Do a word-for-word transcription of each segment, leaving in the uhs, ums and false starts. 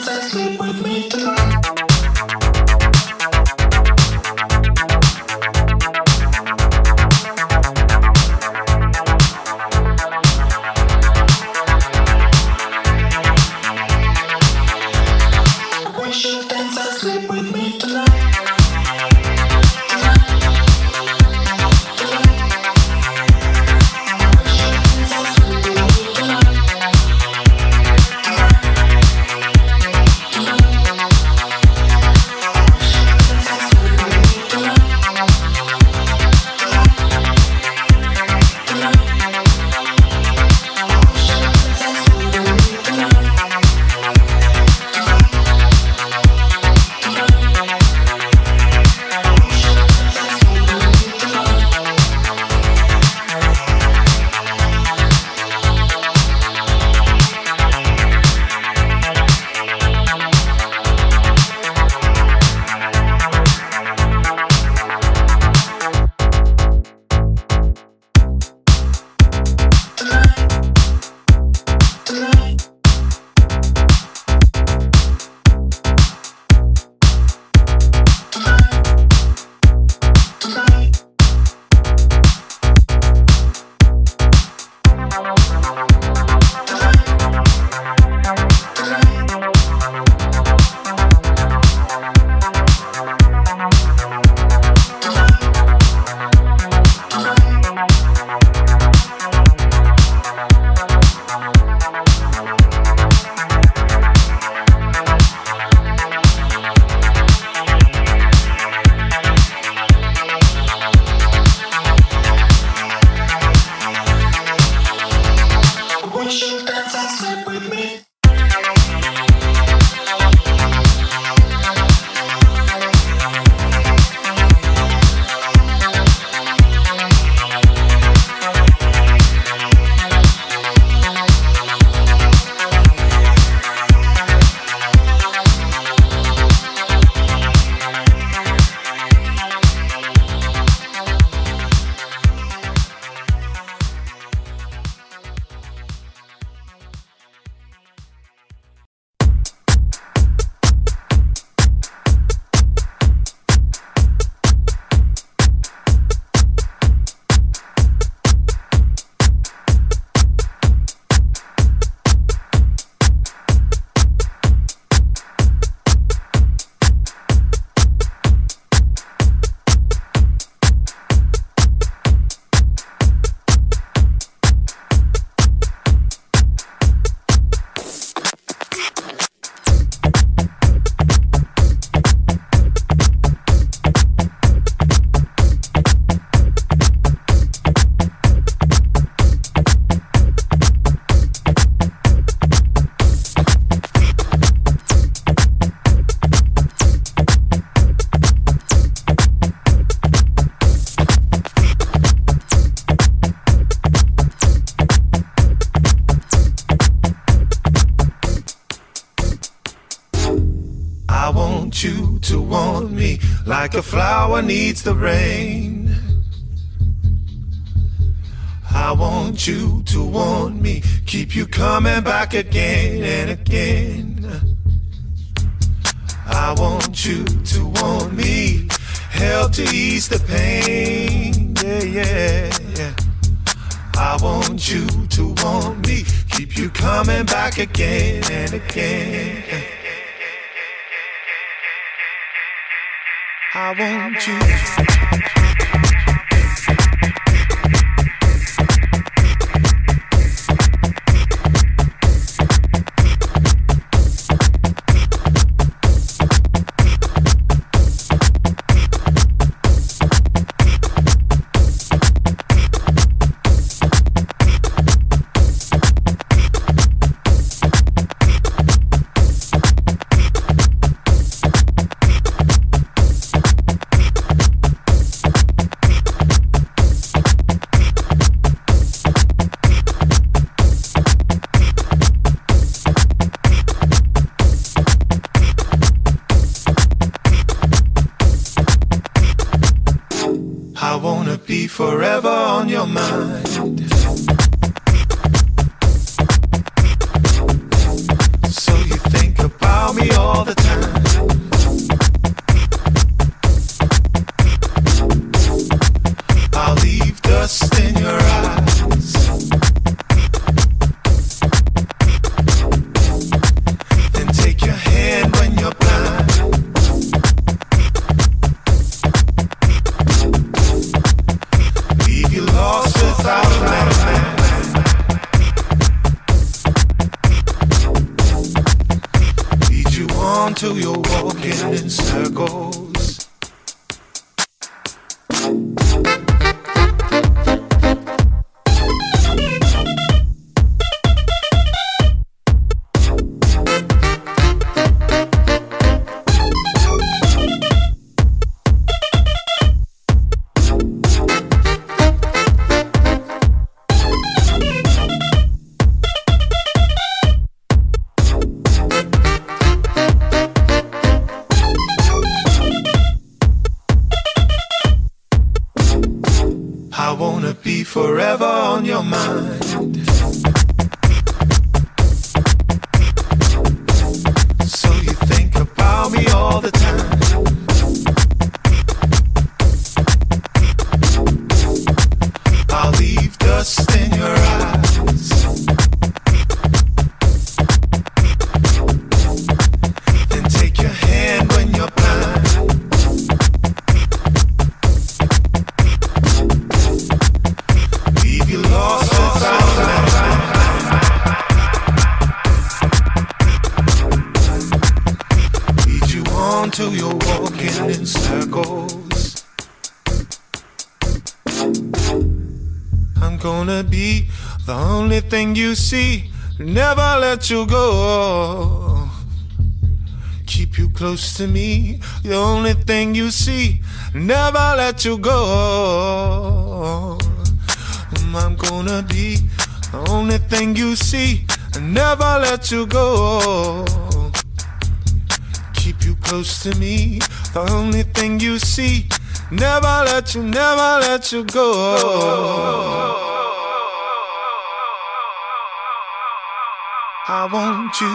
Like a flower needs the rain, I want you to want me, keep you coming back again and again. I want you to want me, help to ease the pain, yeah, yeah, yeah. I want you to want me, keep you coming back again and again. I want you. Forever on your mind. So you think about me me all the time. I'll leave dust in your eyes. Then take your hand when you're blind. Leave you lost without a man. Lead you on till you're walking in circles. I wanna be forever on your mind. So you think about me all the time. I'll leave dust in your eyes. Then take your hand when you're blind. You lost without a lead you on till you're walking in circles. I'm gonna be the only thing you see, never let you go. Keep you close to me, the only thing you see, never let you go. I'm gonna be the only thing you see, and never let you go. Keep you close to me, the only thing you see, never let you, never let you go. I want you.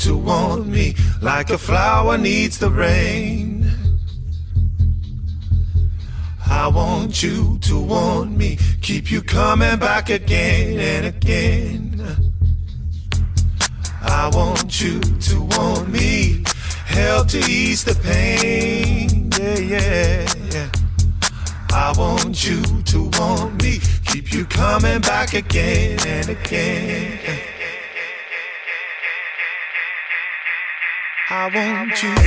to want me like a flower needs the rain. I want you to want me, keep you coming back again and again. I want you to want me, help to ease the pain. Yeah, yeah, yeah. I want you to want me, keep you coming back again and again. I want you.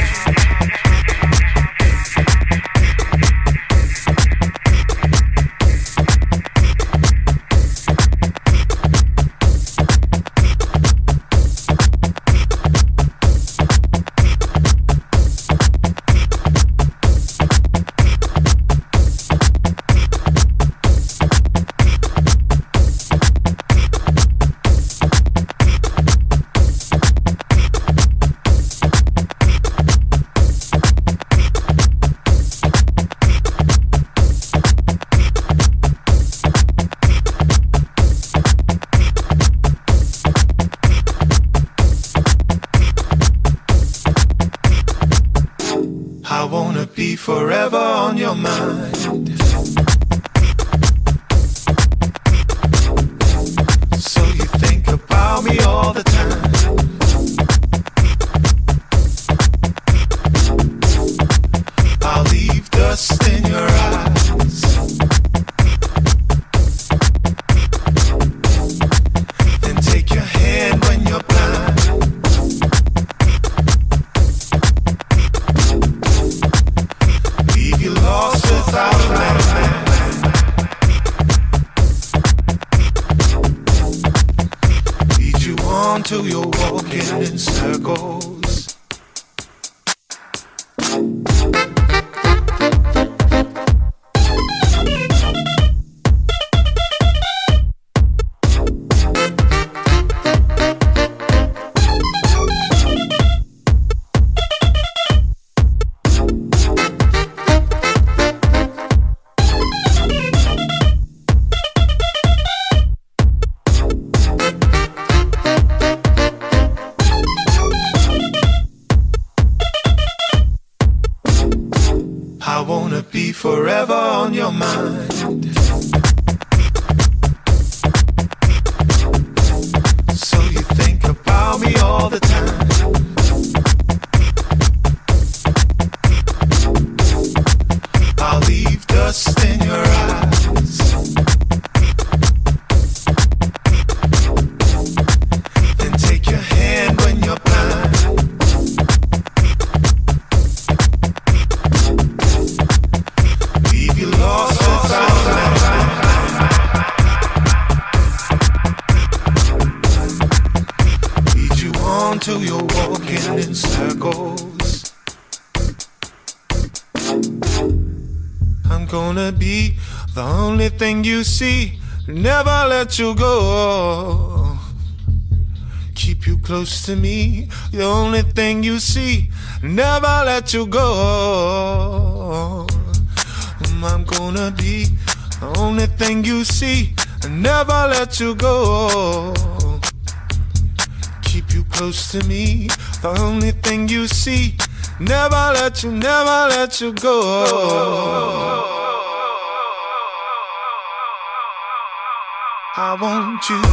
I wanna be forever on your mind. So you think about me all the time. I'll leave dust in your eyes. Then take your hand when you're blind. Lost without a man. Lead you on till you're walking in circles. I wanna be forever on your mind. So you think about me all the time. I'll leave dust in your eyes. Then take your hand when you're blind. Lost without a man. Lead you on till you're walking in circles. I'm gonna be the only thing you see, never let you go. Keep you close to me, the only thing you see, never let you go. I'm gonna be the only thing you see, and never let you go. Keep you close to me, the only thing you see, never let you, never let you go. I want you.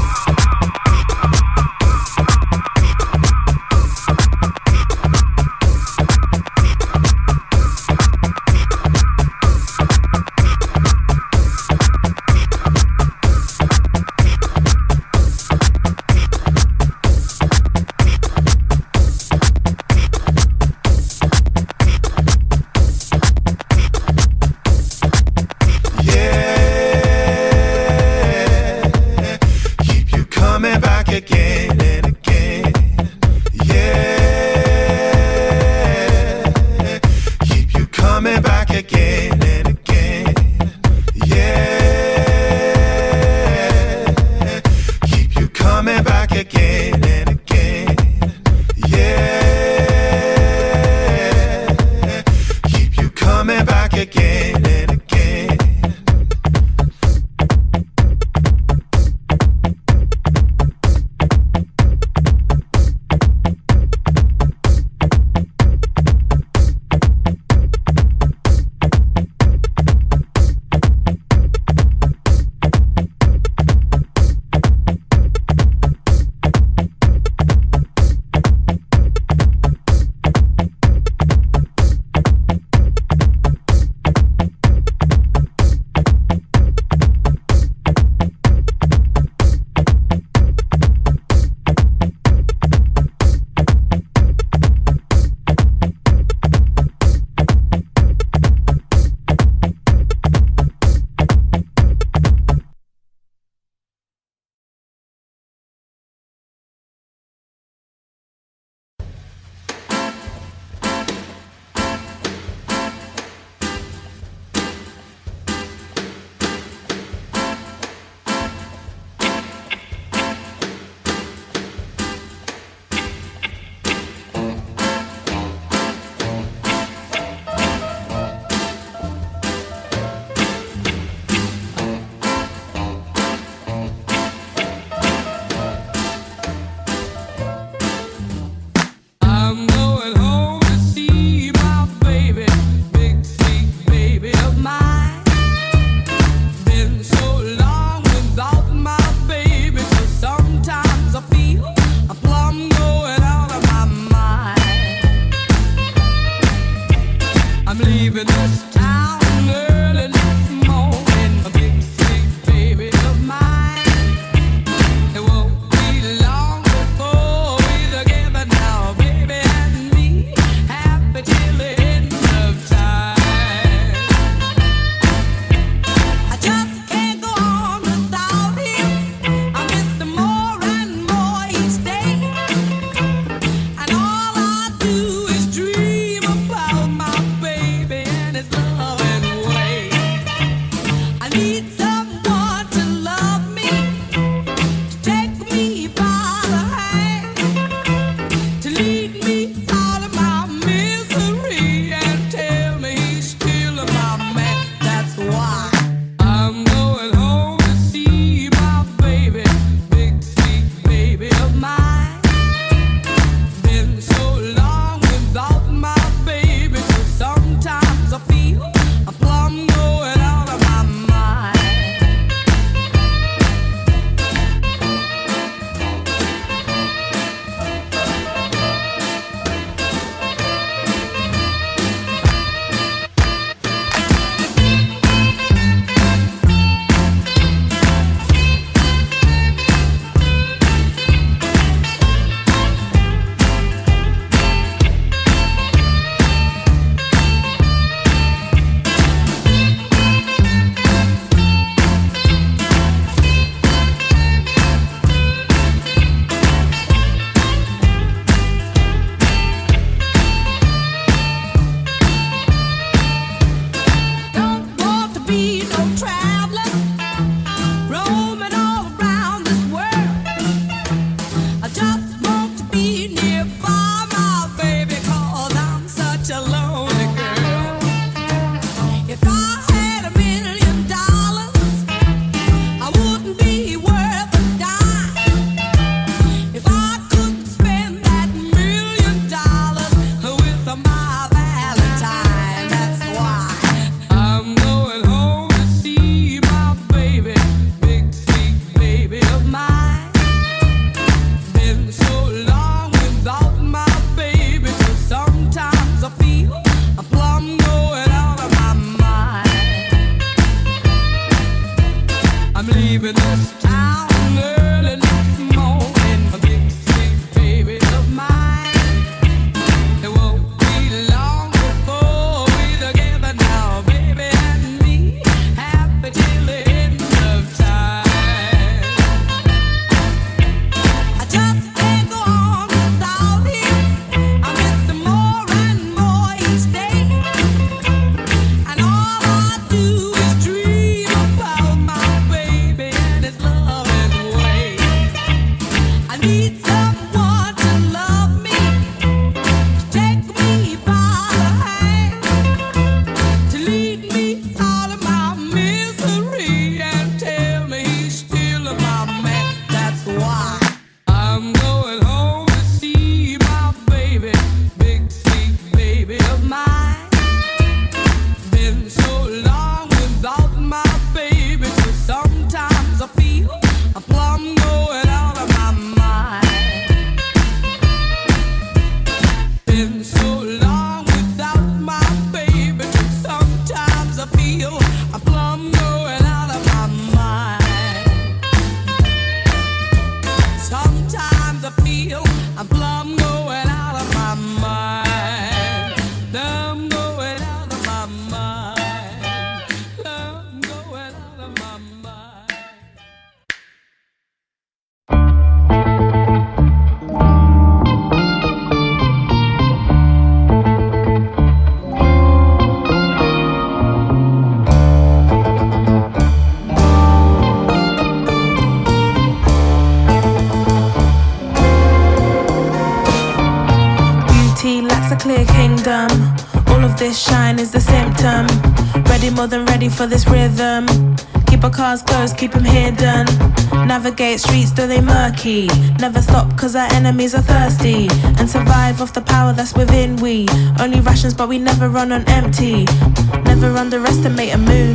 this shine is the symptom. Ready, more than ready for this rhythm. Keep our cars closed, keep them hidden. Navigate streets though they murky. Never stop cause our enemies are thirsty. And survive off the power that's within we. Only rations but we never run on empty. Never underestimate a moon.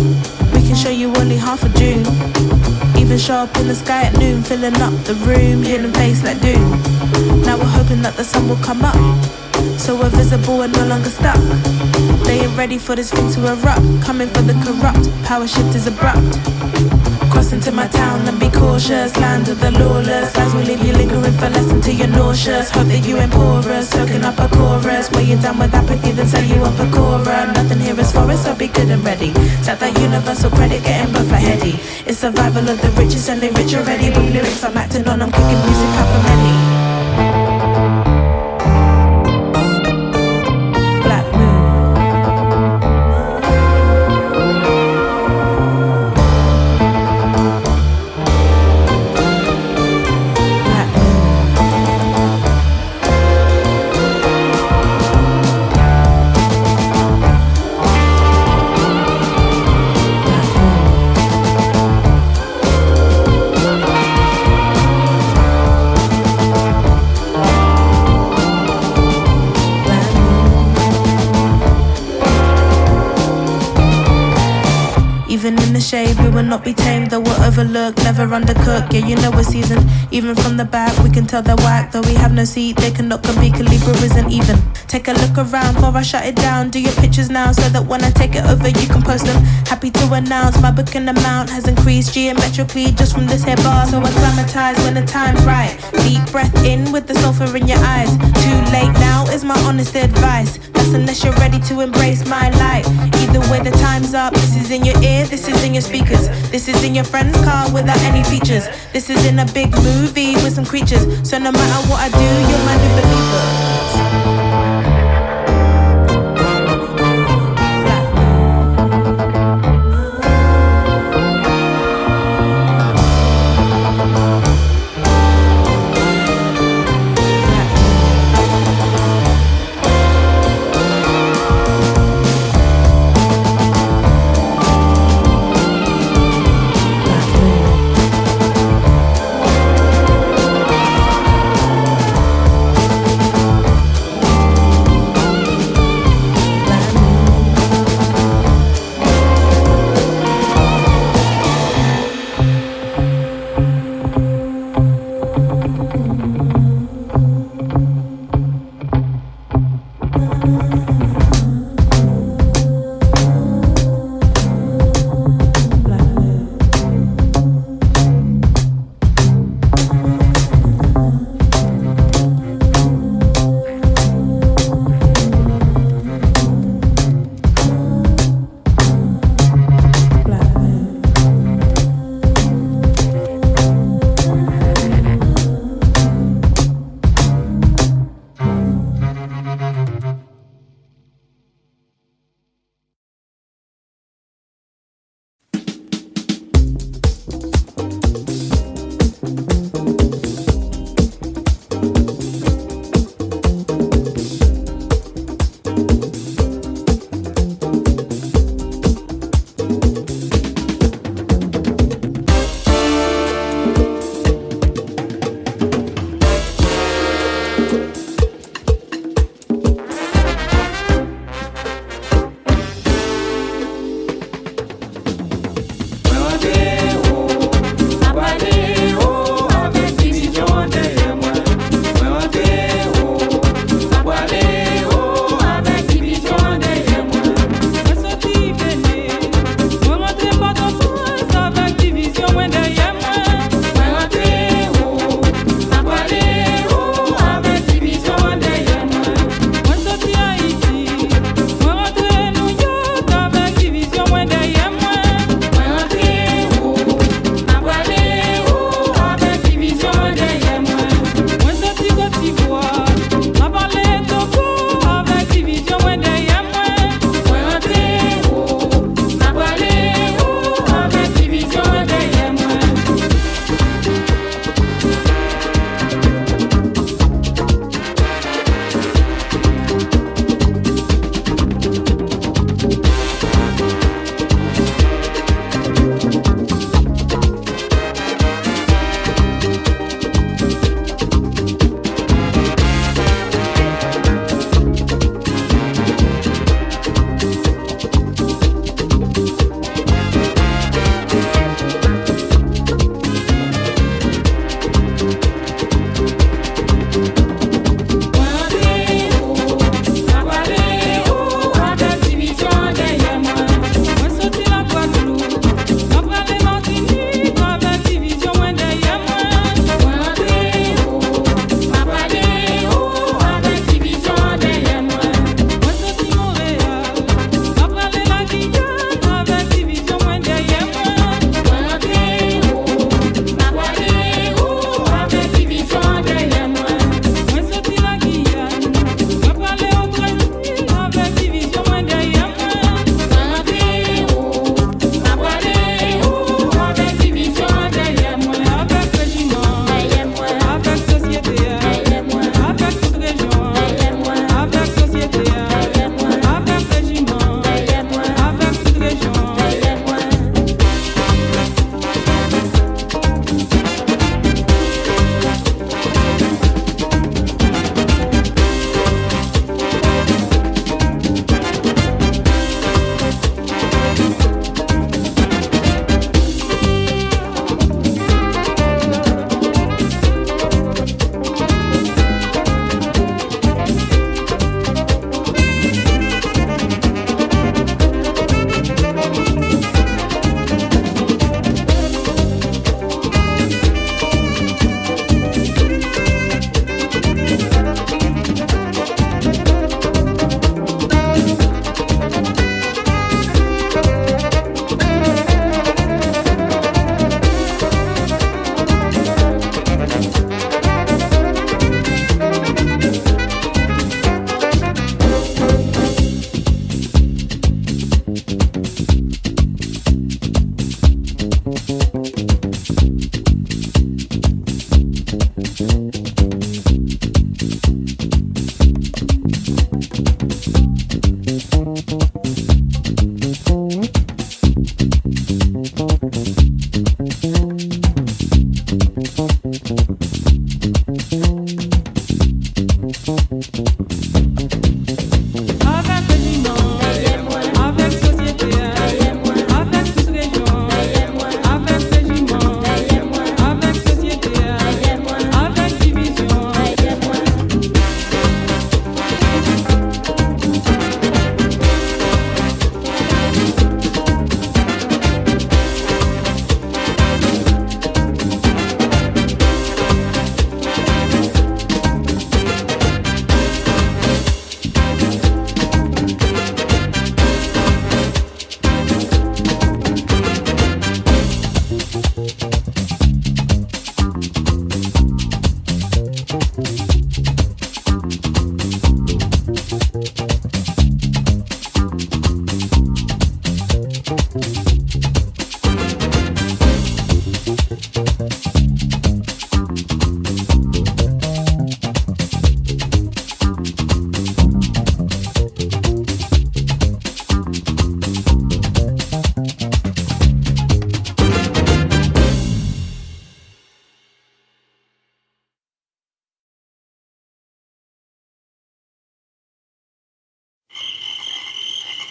We can show you only half of June. Even show up in the sky at noon, filling up the room, hidden face like doom. Now we're hoping that the sun will come up, so we're visible and no longer stuck. They ain't ready for this thing to erupt. Coming for the corrupt, power shift is abrupt. Cross into my town and be cautious. Land of the lawless, lies will leave you lingering for less until you're nauseous. Hope that you ain't porous, soaking up a chorus. Where you're done with apathy, then say you up a quorum. Nothing here is for us, so be good and ready. Tap that universal credit, getting both a heady. It's survival of the richest and they rich already. With lyrics I'm acting on, I'm kicking music out for many. Even in the shade, we will not be tamed, though we're overlooked, never undercooked. Yeah, you know we're seasoned. Even from the back, we can tell they're whack. Though we have no seat, they cannot compete. Calibra isn't even. Take a look around before I shut it down. Do your pictures now, so that when I take it over, you can post them. Happy to announce my booking amount has increased geometrically just from this here bar. So acclimatise when the time's right. Deep breath in with the sulfur in your eyes. Too late now is my honest advice. That's unless you're ready to embrace my light. Either way, the time's up. This is in your ear. This is in your speakers. This is in your friend's car without any features. This is in a big movie with some creatures. So no matter what I do, you're my new believer.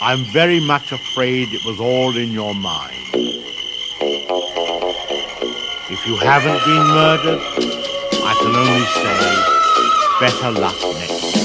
I'm very much afraid it was all in your mind. If you haven't been murdered, I can only say, better luck next time.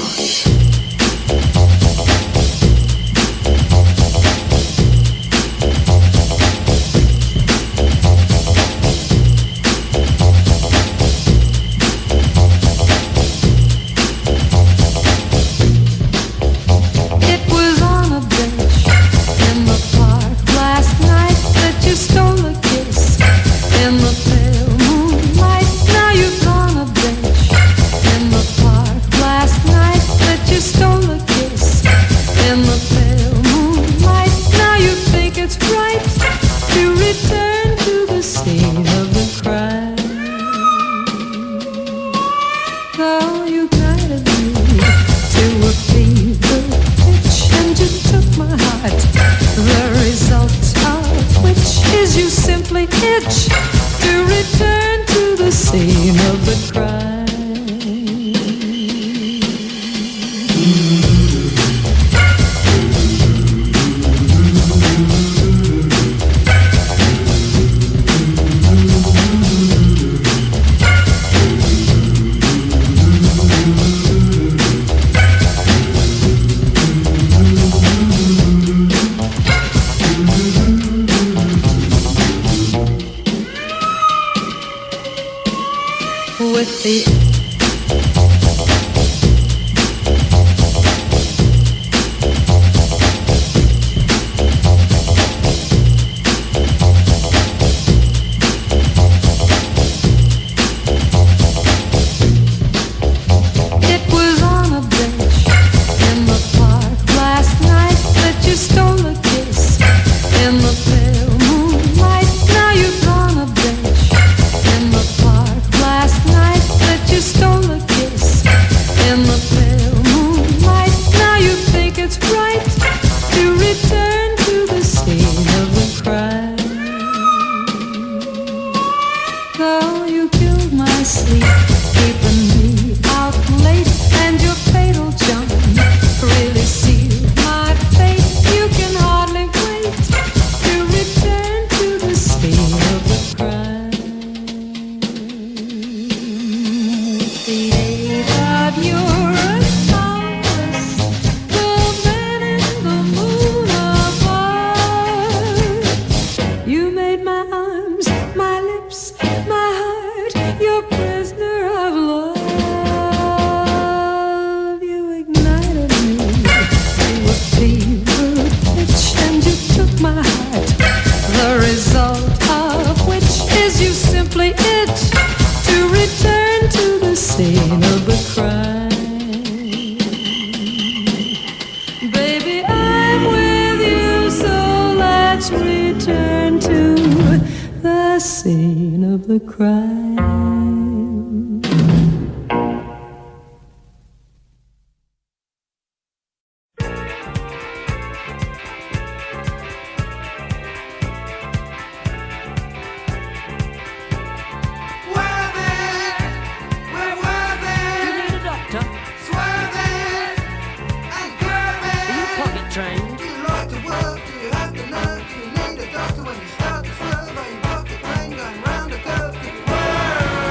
World.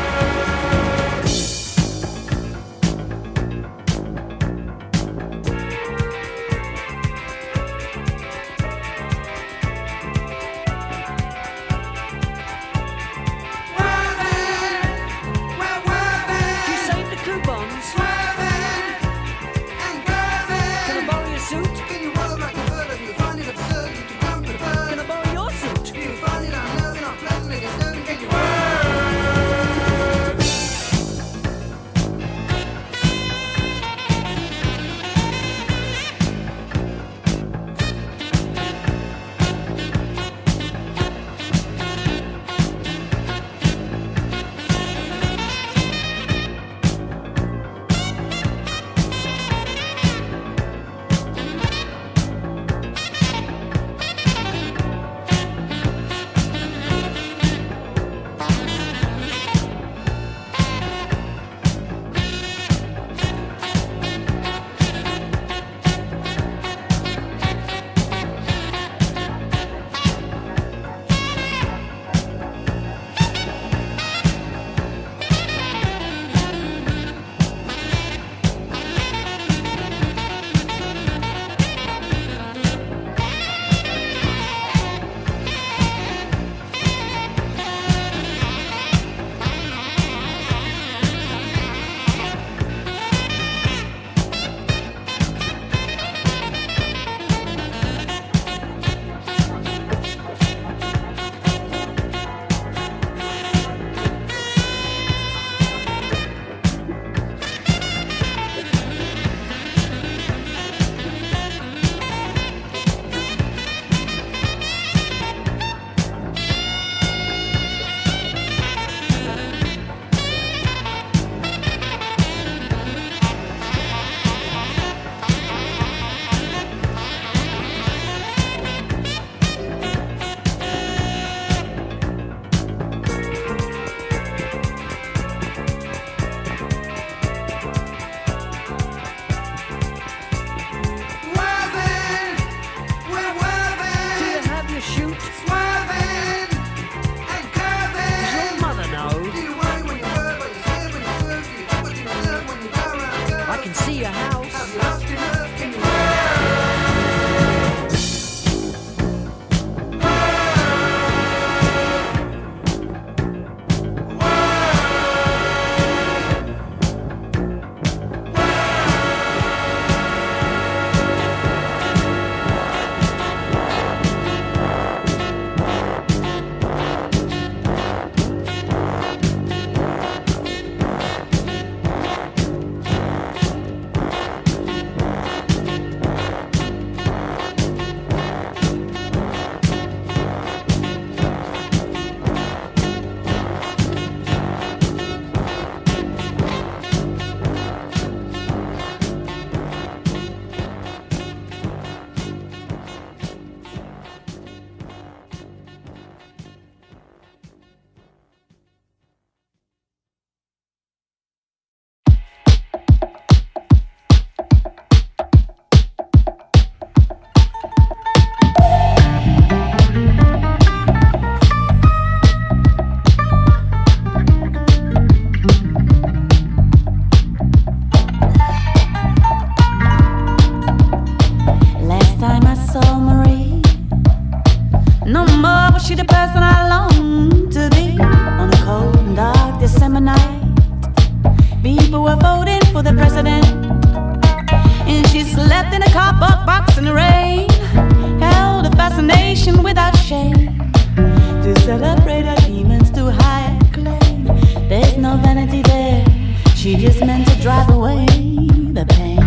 people were voting for the president. And she slept in a cardboard box in the rain, held a fascination without shame, to celebrate her demons to high acclaim. There's no vanity there, she just meant to drive away the pain.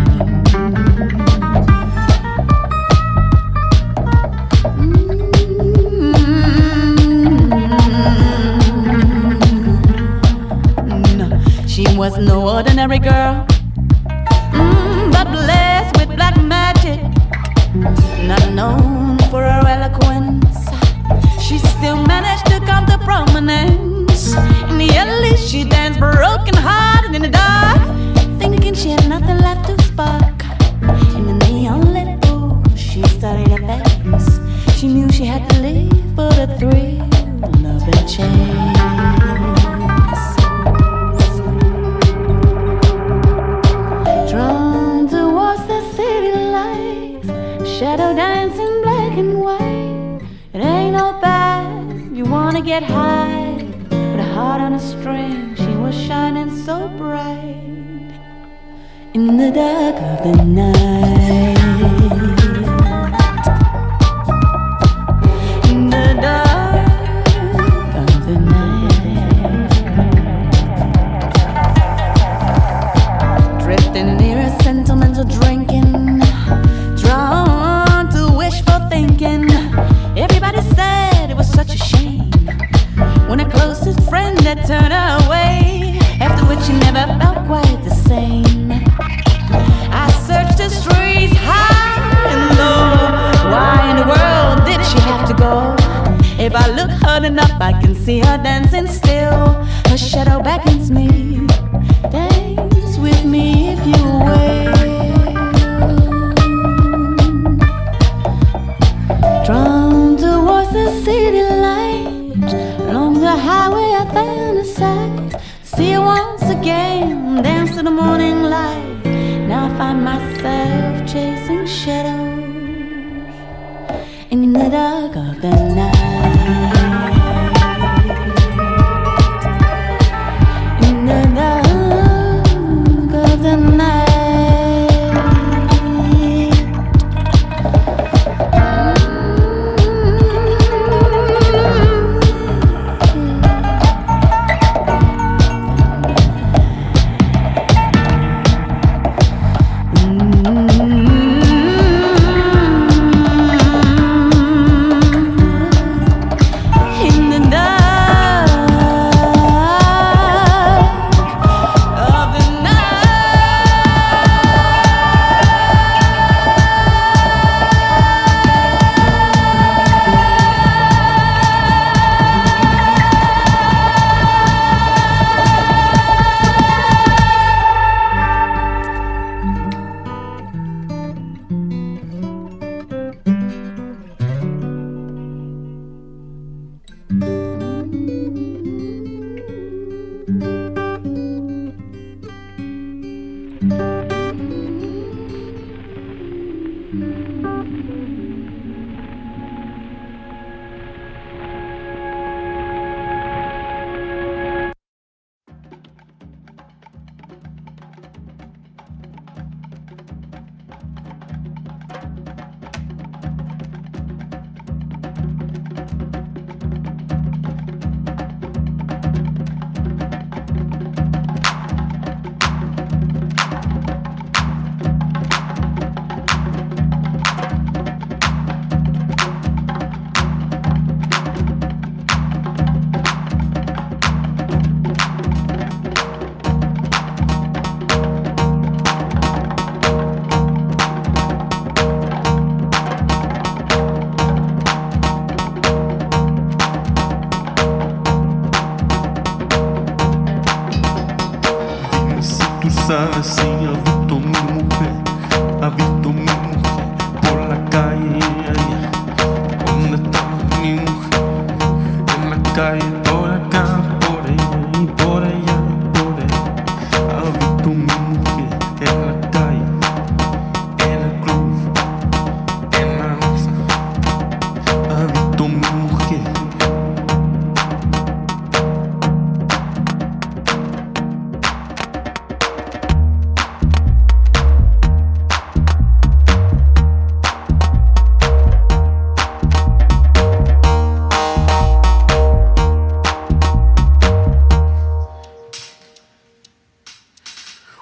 She was no ordinary girl, mm, but blessed with black magic. Not known for her eloquence, she still managed to come to prominence. In the alley she danced broken hearted in the dark, thinking she had nothing left to spark. In the neon lit pool she studied her face. She knew she had to live for the thrill of the chase. Drawn towards the city lights, shadow dancing black and white. It ain't no bad, you wanna get high, with a heart on a string. She was shining so bright in the dark of the night. In the dark of the night, drifting near a sentimental drinking, drawn to wishful thinking. Everybody said it was such a shame when her closest friend had turned her away, after which she never felt quite the same. I searched the streets high and low. Why in the world did she have to go? If I look hard enough, I can see her dancing still. Her shadow beckons me, dance with me if you will. Drawn towards the city lights, along the highway I fantasize. See her once again, dance to the morning light. Now I find myself chasing shadows in the dark of the night. In the dark of the night. Sabes si ha visto mi mujer, ha visto mi mujer por la calle. ¿Dónde está mi mujer? En la calle, por acá, por ella y por ella y por ella. Ha visto mi mujer en la calle, en el club, en la mesa. Ha visto mi mujer.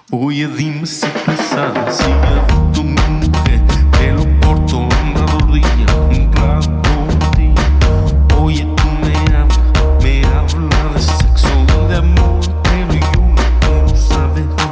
Oye, dime si tú sabes si has visto mi mujer, pelo corto en la rodilla, un rato de ti. Oye, tú me hablas, me hablas de sexo, de amor, pero yo no quiero saber de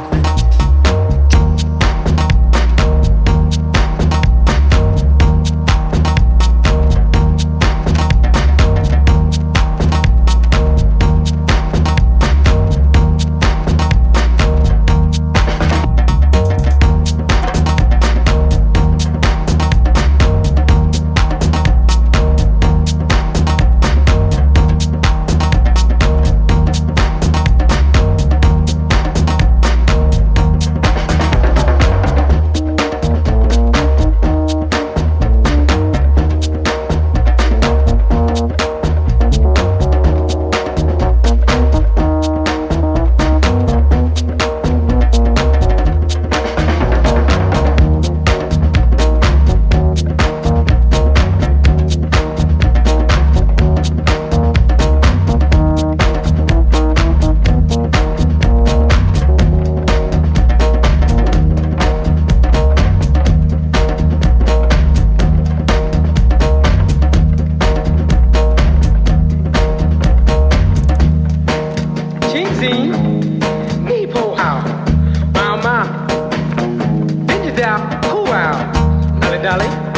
Dolly.